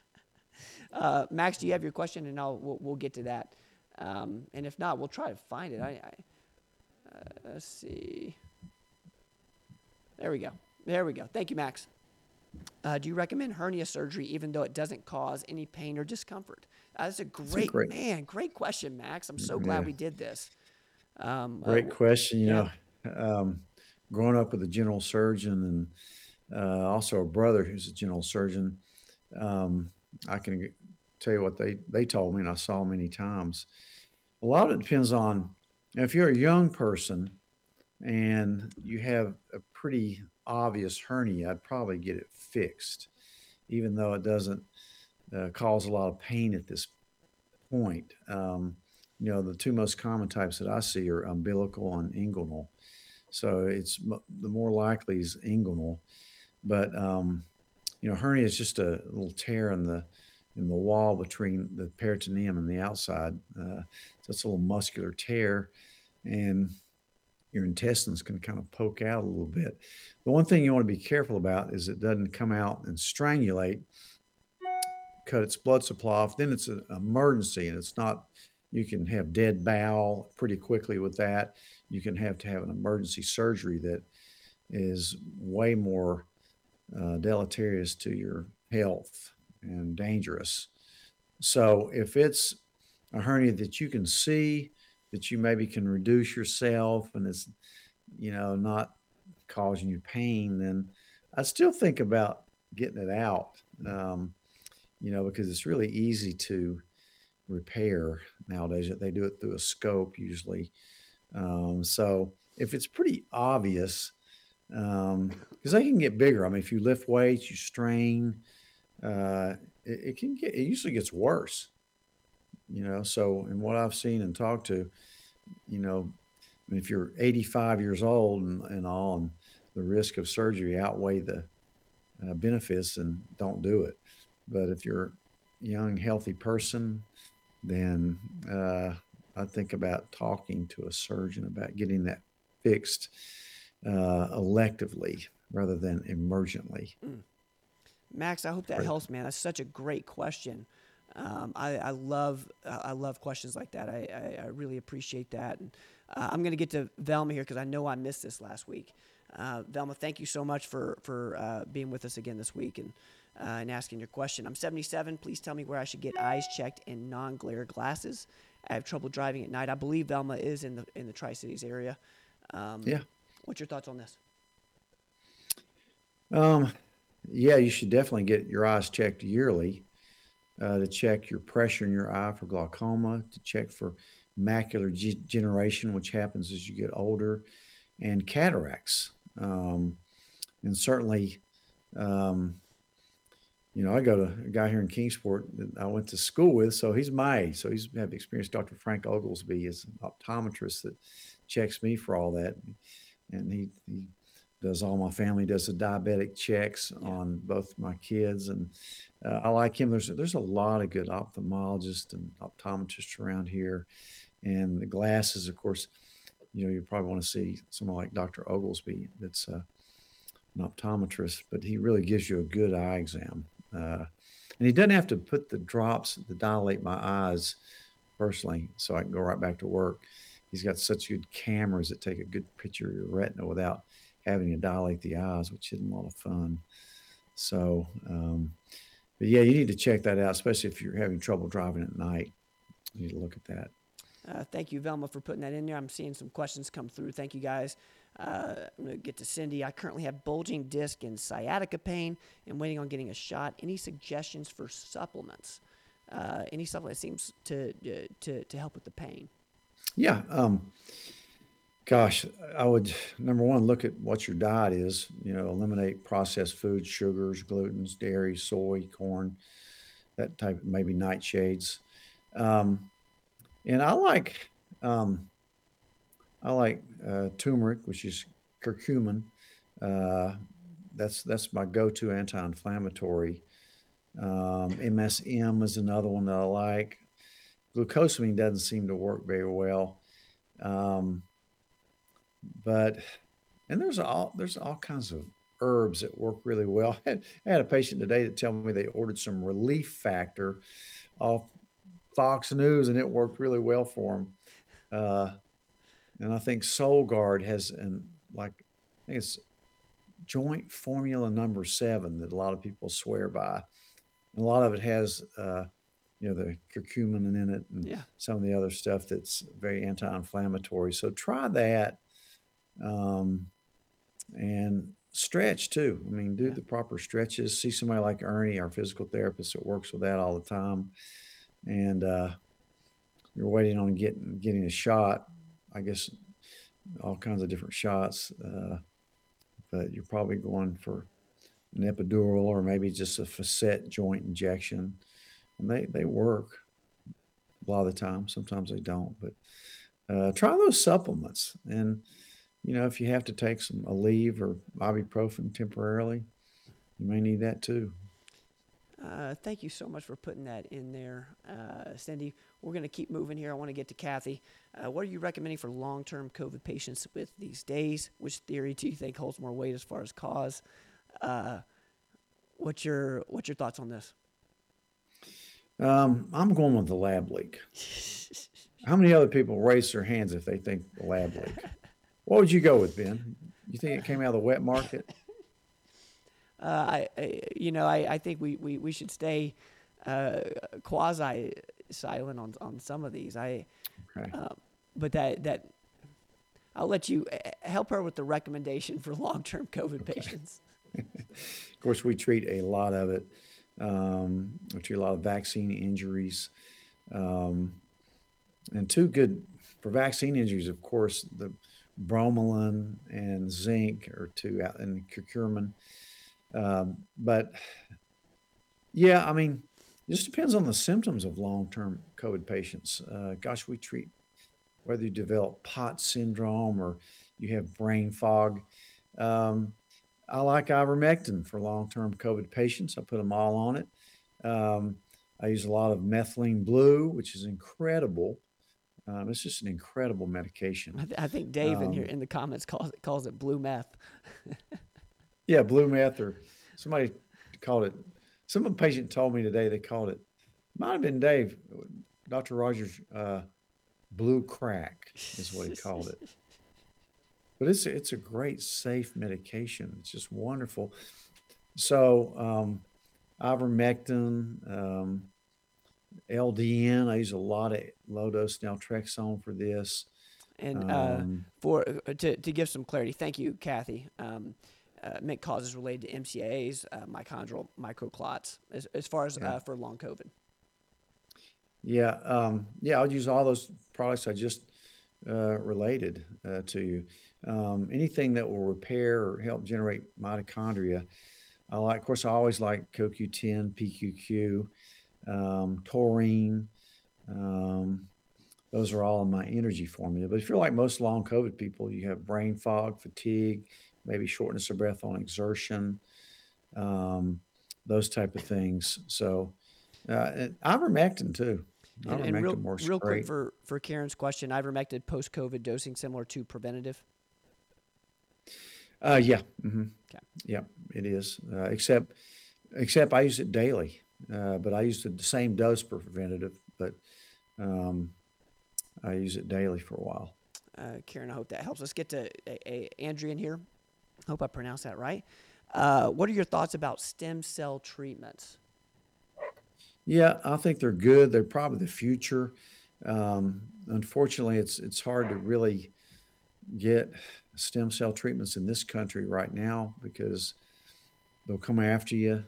Max, do you have your question? And we'll get to that. And if not, we'll try to find it. Let's see. There we go. Thank you, Max. Do you recommend hernia surgery even though it doesn't cause any pain or discomfort? That's a great question, Max. I'm so glad we did this. Great question. Yeah. Growing up with a general surgeon and also a brother who's a general surgeon, I can tell you what they told me, and I saw many times. A lot of it depends on if you're a young person and you have a pretty obvious hernia, I'd probably get it fixed, even though it doesn't cause a lot of pain at this point. The two most common types that I see are umbilical and inguinal. So the more likely is inguinal, but hernia is just a little tear in the wall between the peritoneum and the outside. So it's a little muscular tear, and your intestines can kind of poke out a little bit. The one thing you want to be careful about is it doesn't come out and strangulate, cut its blood supply off. Then it's an emergency, and it's not. You can have dead bowel pretty quickly with that. You can have to have an emergency surgery that is way more deleterious to your health and dangerous. So if it's a hernia that you can see, that you maybe can reduce yourself, and it's not causing you pain, then I still think about getting it out. Because it's really easy to repair nowadays. They do it through a scope usually. So if it's pretty obvious, because they can get bigger. I mean, if you lift weights, you strain, it usually gets worse. So in what I've seen and talked to, I mean, if you're 85 years old and all, and the risk of surgery outweigh the benefits, then don't do it. But if you're a young, healthy person, then I think about talking to a surgeon about getting that fixed electively rather than emergently. Max, I hope that Great. helps, man. That's such a great question. I love questions like that. I really appreciate that. And I'm going to get to Velma here because I know I missed this last week. Velma, thank you so much for being with us again this week and asking your question. I'm 77. Please tell me where I should get eyes checked and non-glare glasses. I have trouble driving at night. I believe Velma is in the Tri-Cities area. Yeah. What's your thoughts on this? Um, yeah, you should definitely get your eyes checked yearly to check your pressure in your eye for glaucoma, to check for macular degeneration, which happens as you get older, and cataracts. And certainly, um, I got a guy here in Kingsport that I went to school with, so he's my age. So he's have experience. Dr. Frank Oglesby is an optometrist that checks me for all that, and he does all my family, does the diabetic checks on both my kids, and I like him. There's a lot of good ophthalmologists and optometrists around here, and the glasses, of course. You probably want to see someone like Dr. Oglesby that's an optometrist, but he really gives you a good eye exam. And he doesn't have to put the drops to dilate my eyes personally so I can go right back to work. He's got such good cameras that take a good picture of your retina without having to dilate the eyes, which isn't a lot of fun. So, but yeah, you need to check that out, especially if you're having trouble driving at night. You need to look at that. Thank you, Velma, for putting that in there. I'm seeing some questions come through. Thank you, guys. I'm going to get to Cindy. I currently have bulging disc and sciatica pain and waiting on getting a shot. Any suggestions for supplements? Any supplement seems to help with the pain? Yeah. Gosh, I would, number one, look at what your diet is. Eliminate processed foods, sugars, glutens, dairy, soy, corn, that type, maybe nightshades. Um, and I like turmeric, which is curcumin. Uh, that's my go-to anti-inflammatory. MSM is another one that I like. Glucosamine doesn't seem to work very well. Um, but and there's all kinds of herbs that work really well. I had a patient today that told me they ordered some Relief Factor off Fox News, and it worked really well for them. Uh, and I think SolGuard has I think it's joint formula number 7 that a lot of people swear by. And a lot of it has the curcumin in it and Yeah. some of the other stuff that's very anti-inflammatory. So try that. Um, and stretch too. I mean, do Yeah. the proper stretches. See somebody like Ernie, our physical therapist, that works with that all the time. And you're waiting on getting a shot. I guess all kinds of different shots, but you're probably going for an epidural or maybe just a facet joint injection, and they work a lot of the time. Sometimes they don't, but try those supplements. And if you have to take some Aleve or ibuprofen temporarily, you may need that too. Thank you so much for putting that in there, Cindy. We're going to keep moving here. I want to get to Kathy. What are you recommending for long-term COVID patients with these days? Which theory do you think holds more weight as far as cause? Uh, what's your thoughts on this? I'm going with the lab leak. How many other people raise their hands if they think the lab leak? What would you go with, Ben? You think it came out of the wet market? I think we should stay quasi silent on some of these. Okay. But that I'll let you help her with the recommendation for long-term COVID patients. Of course, we treat a lot of it. We treat a lot of vaccine injuries. Um, and two good for vaccine injuries, of course, the bromelain and zinc are two out, and curcumin. But yeah, I mean, it just depends on the symptoms of long-term COVID patients. Gosh, we treat whether you develop POTS syndrome or you have brain fog. Um, I like ivermectin for long-term COVID patients. I put them all on it. Um, I use a lot of methylene blue, which is incredible. It's just an incredible medication. I think Dave in here Um, in the comments calls it blue meth. yeah, blue meth or somebody called it. Some patient told me today they called it. Might have been Dave, Dr. Rogers, blue crack is what he called it. But it's a great safe medication. It's just wonderful. So ivermectin, LDN. I use a lot of low dose naltrexone for this. And Um, for to give some clarity, thank you, Kathy. Mint causes related to MCAs, mitochondrial microclots, as far as yeah, for long COVID. yeah, yeah. I'll use all those products I just related to you. Anything that will repair or help generate mitochondria. I like, of course, I always like CoQ10, PQQ, taurine. Um, those are all in my energy formula. But if you're like most long COVID people, you have brain fog, fatigue, maybe shortness of breath on exertion, um, those type of things. So, and ivermectin too. And Ivermectin works real quick great. for Karen's question, ivermectin post COVID dosing similar to preventative. Yeah, Okay. yeah, it is. Except I use it daily, but I use the same dose for preventative, but um, I use it daily for a while. Karen, I hope that helps. Let's get to Andrea in here. Hope I pronounced that right. What are your thoughts about stem cell treatments? Yeah, I think they're good. They're probably the future. Unfortunately, it's hard to really get stem cell treatments in this country right now because they'll come after you.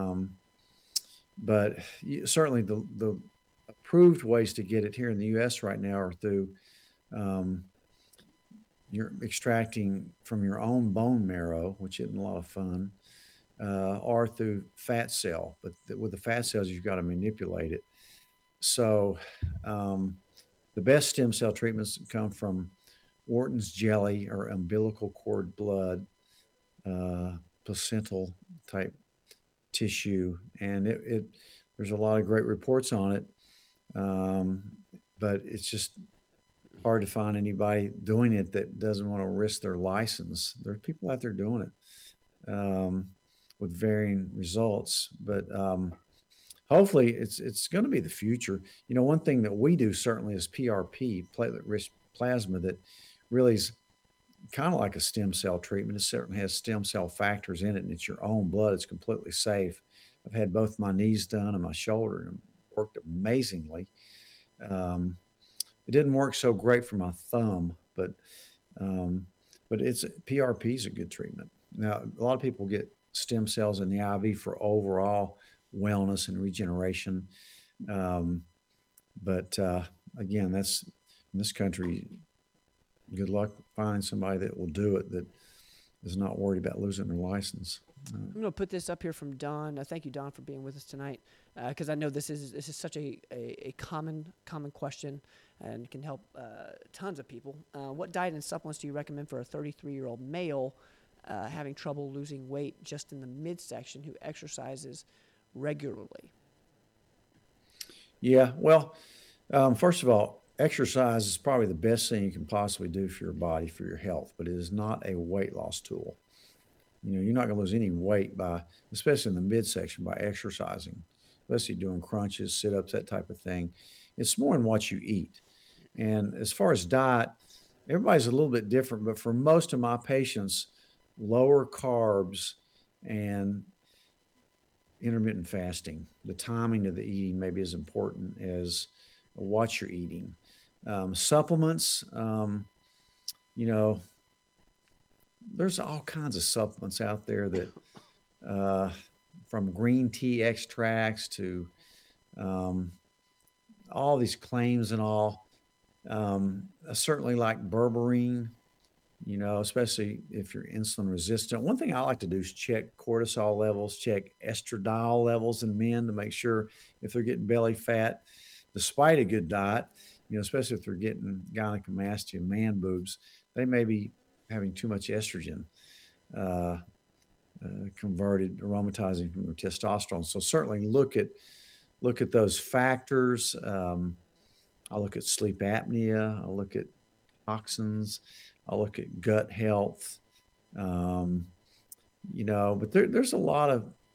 But certainly the approved ways to get it here in the U.S. right now are through um, you're extracting from your own bone marrow, which isn't a lot of fun, or through fat cell. But with the fat cells, you've got to manipulate it. So um, the best stem cell treatments come from Wharton's jelly or umbilical cord blood, uh, placental type tissue, and it there's a lot of great reports on it, um, but it's just hard to find anybody doing it that doesn't want to risk their license. There are people out there doing it with varying results, but hopefully it's going to be the future. You know, one thing that we do certainly is PRP, platelet-rich plasma, that really is kind of like a stem cell treatment. It certainly has stem cell factors in it, and it's your own blood. It's completely safe. I've had both my knees done and my shoulder, and it worked amazingly. Um, it didn't work so great for my thumb, um, but it's PRP is a good treatment. Now, a lot of people get stem cells in the IV for overall wellness and regeneration, um, but again, that's in this country. Good luck finding somebody that will do it that is not worried about losing their license. I'm going to put this up here from Don. Thank you, Don, for being with us tonight, because I know this is such a common question and can help tons of people. What diet and supplements do you recommend for a 33-year-old male having trouble losing weight just in the midsection who exercises regularly? Yeah, well, first of all, exercise is probably the best thing you can possibly do for your body, for your health, but it is not a weight loss tool. You know, you're not going to lose any weight by, especially in the midsection, by exercising, especially doing crunches, sit ups, that type of thing. It's more in what you eat. And as far as diet, everybody's a little bit different, but for most of my patients, lower carbs and intermittent fasting, the timing of the eating may be as important as what you're eating. Supplements, you know, there's all kinds of supplements out there that, uh, from green tea extracts to um, all these claims and all. I certainly like berberine, you know, especially if you're insulin resistant. One thing I like to do is check cortisol levels, check estradiol levels in men to make sure if they're getting belly fat, despite a good diet, you know, especially if they're getting gynecomastia, man boobs, they may be having too much estrogen uh, converted, aromatizing from their testosterone. So certainly look at those factors. I look at sleep apnea. I look at toxins. I look at gut health. Um, you know, but there's a lot of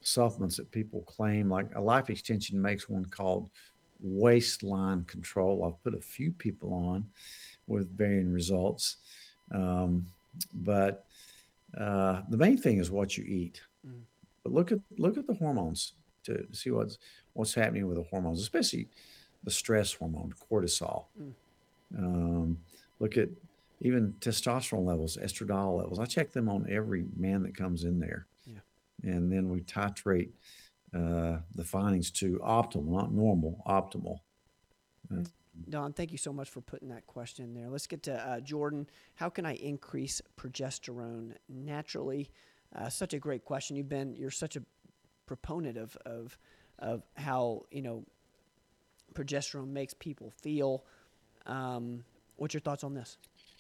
supplements that people claim, like a Life Extension makes one called Waistline Control. I've put a few people on with varying results. Um, but the main thing is what you eat. Mm. But look at the hormones to see what's happening with the hormones, especially the stress hormone, cortisol. Mm. Um, look at even testosterone levels, estradiol levels. I check them on every man that comes in there, Yeah. and then we titrate the findings to optimal, not normal, optimal. Uh, Don, thank you so much for putting that question there. Let's get to Jordan. How can I increase progesterone naturally? Such a great question. You're such a proponent of how progesterone makes people feel. What's your thoughts on this?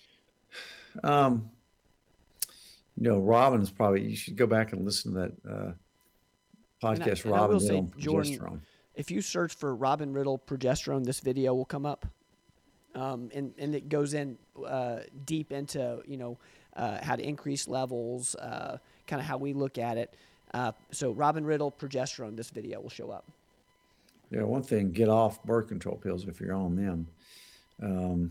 um, Robin is probably, you should go back and listen to that podcast And I will Robin did say, on Jordan, progesterone. if you search for Robin Riddle progesterone, this video will come up. And it goes in deep into how to increase levels, kind of how we look at it. So Robin Riddle progesterone, this video will show up. Yeah, one thing, get off birth control pills if you're on them. Um,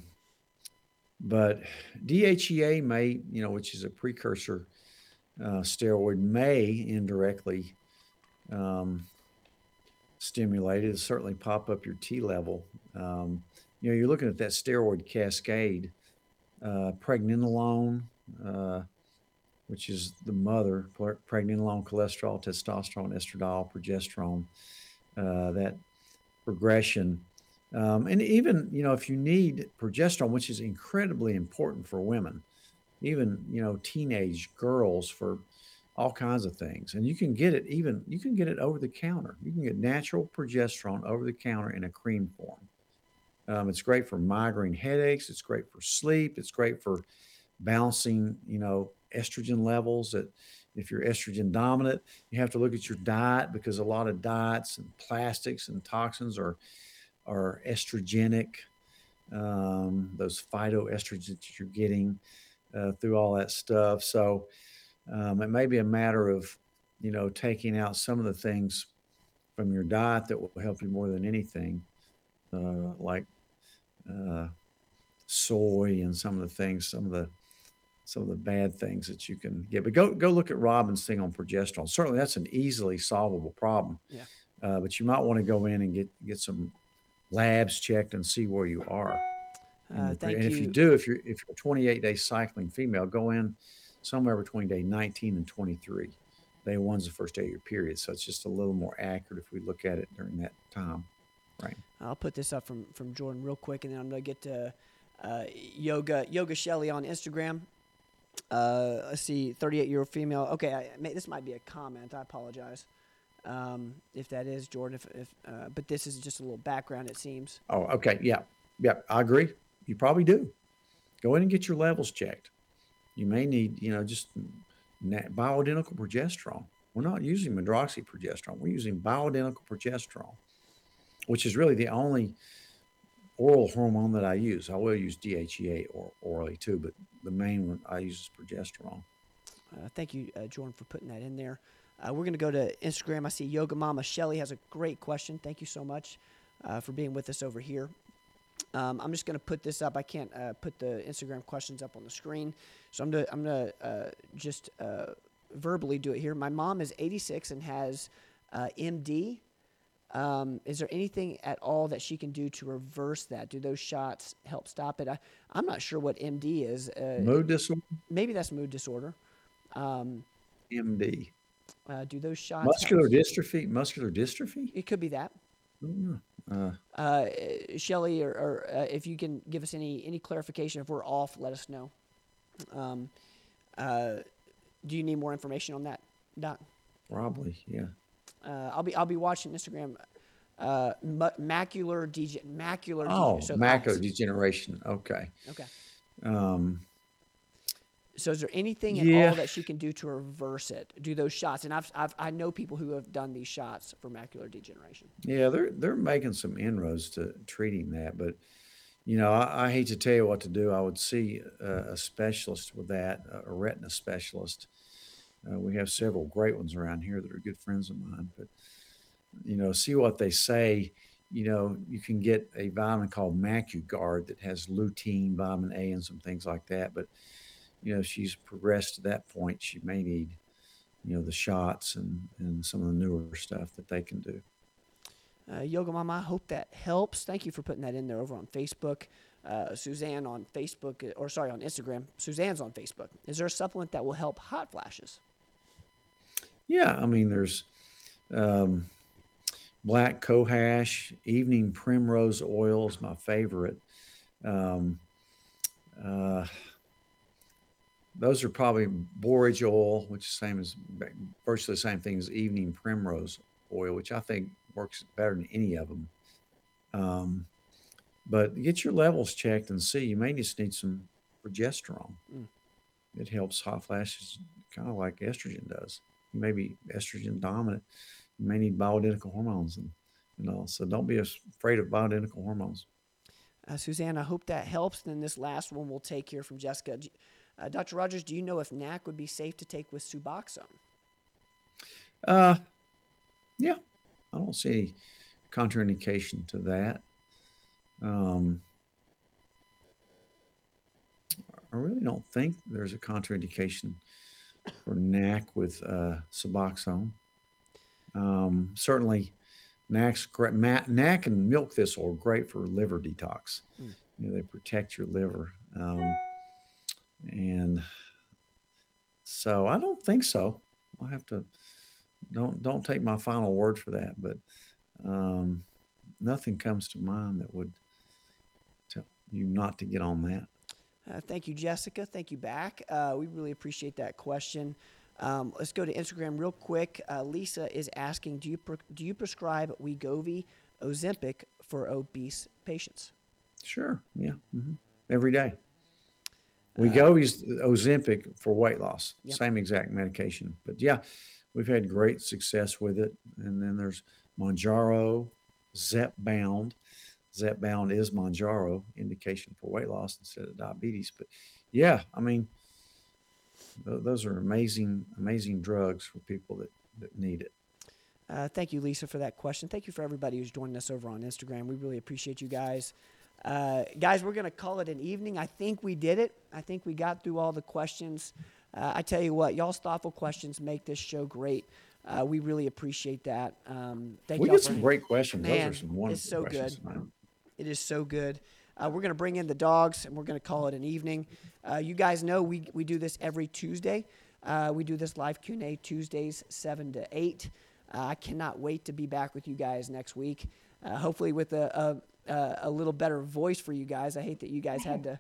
but DHEA may, which is a precursor steroid, may indirectly um, stimulate it. It'll certainly pop up your T level. You're looking at that steroid cascade, pregnenolone, which is the mother, pregnenolone, cholesterol, testosterone, estradiol, progesterone, that progression. And even, if you need progesterone, which is incredibly important for women, even, teenage girls for all kinds of things. And you can get it over the counter. You can get natural progesterone over the counter in a cream form. It's great for migraine headaches. It's great for sleep. It's great for balancing, estrogen levels. That if you're estrogen dominant, you have to look at your diet, because a lot of diets and plastics and toxins are estrogenic. Those phytoestrogens that you're getting through all that stuff. So it may be a matter of, taking out some of the things from your diet that will help you more than anything, like soy and some of the things, some of the bad things that you can get. But go look at Robin's thing on progesterone. Certainly, that's an easily solvable problem. Yeah. But you might want to go in and get some labs checked and see where you are. And Thank if you you. do, if you're a 28-day cycling female, go in somewhere between day 19 and 23. Day one's the first day of your period, so it's just a little more accurate if we look at it during that time. Right. I'll put this up from Jordan real quick, and then I'm gonna get to Yoga Shelly on Instagram. Let's see, 38-year-old female. Okay, this might be a comment. I apologize if that is Jordan. But this is just a little background. It seems. Oh, okay. Yeah. I agree. You probably do. Go in and get your levels checked. You may need, just bioidentical progesterone. We're not using medroxyprogesterone. We're using bioidentical progesterone, which is really the only oral hormone that I use. I will use DHEA orally too, but the main one I use is progesterone. Thank you, Jordan, for putting that in there. We're going to go to Instagram. I see Yoga Mama Shelly has a great question. Thank you so much for being with us over here. I'm just going to put this up. I can't put the Instagram questions up on the screen, so I'm gonna just verbally do it here. My mom is 86 and has MD. Is there anything at all that she can do to reverse that? Do those shots help stop it? I'm not sure what MD is. Mood disorder? Maybe that's mood disorder. MD. Do those shots Muscular help? dystrophy? Muscular dystrophy? It could be that. I don't know. Shelly, or if you can give us any clarification, if we're off, let us know. Do you need more information on that, Doc? Probably, yeah. I'll be watching Instagram. Macular Oh, so macular eyes. degeneration. Okay. Okay. Um, So is there anything at yeah. all that she can do to reverse it? Do those shots? And I know people who have done these shots for macular degeneration. Yeah, they're making some inroads to treating that, but I hate to tell you what to do. I would see a specialist with that, a retina specialist. We have several great ones around here that are good friends of mine. But see what they say. You can get a vitamin called MacuGuard that has lutein, vitamin A, and some things like that. But if she's progressed to that point, she may need the shots and some of the newer stuff that they can do. Yoga Mama, I hope that helps. Thank you for putting that in there over on Facebook. Suzanne on Facebook, on Instagram. Suzanne's on Facebook. Is there a supplement that will help hot flashes? Yeah, I mean, there's black cohosh, evening primrose oil is my favorite. Um, uh, those are probably borage oil, which is virtually the same thing as evening primrose oil, which I think works better than any of them. Um, but get your levels checked and see. You may just need some progesterone. It helps hot flashes, kind of like estrogen does. You may be estrogen dominant. You may need bioidentical hormones, and so don't be afraid of bioidentical hormones. Suzanne, I hope that helps. Then this last one we'll take here from Jessica. Dr. Rogers, do you know if NAC would be safe to take with Suboxone? Yeah, I don't see any contraindication to that. I really don't think there's a contraindication for NAC with Suboxone. Certainly, NAC and milk thistle are great for liver detox. They protect your liver, and so I don't think so. I'll have to don't take my final word for that, but nothing comes to mind that would tell you not to get on that. Thank you, Jessica. Thank you back. We really appreciate that question. Let's go to Instagram real quick. Lisa is asking, do you prescribe Wegovy, Ozempic for obese patients? Sure. Yeah. Every day. Wegovy's Ozempic for weight loss. Yep. Same exact medication. But yeah, we've had great success with it. And then there's Mounjaro, Zepbound. Zepbound is Mounjaro, indication for weight loss instead of diabetes. But yeah, I mean, those are amazing, amazing drugs for people that need it. Thank you, Lisa, for that question. Thank you for everybody who's joining us over on Instagram. We really appreciate you guys. Guys, we're going to call it an evening. I think we did it. I think we got through all the questions. I tell you what, y'all's thoughtful questions make this show great. We really appreciate that. We get some great questions. Man, those are some wonderful it's so questions. Good. It is so good. We're going to bring in the dogs, and we're going to call it an evening. You guys know we do this every Tuesday. We do this live Q&A Tuesdays, 7 to 8. I cannot wait to be back with you guys next week, hopefully with a little better voice for you guys. I hate that you guys had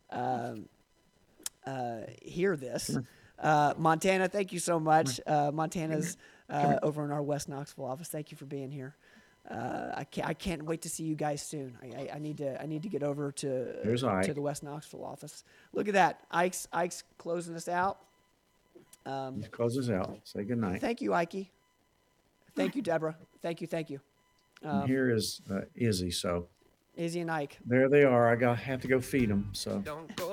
to hear this. Montana, thank you so much. Montana's over in our West Knoxville office. Thank you for being here. I can't wait to see you guys soon. I need to get over to the West Knoxville office. Look at that. Ike's closing us out. Close us out. Say good night. Thank you, Ike. Thank you, Deborah. Thank you. Here is Izzy. So Izzy and Ike. There they are. I have to go feed them. So. Don't go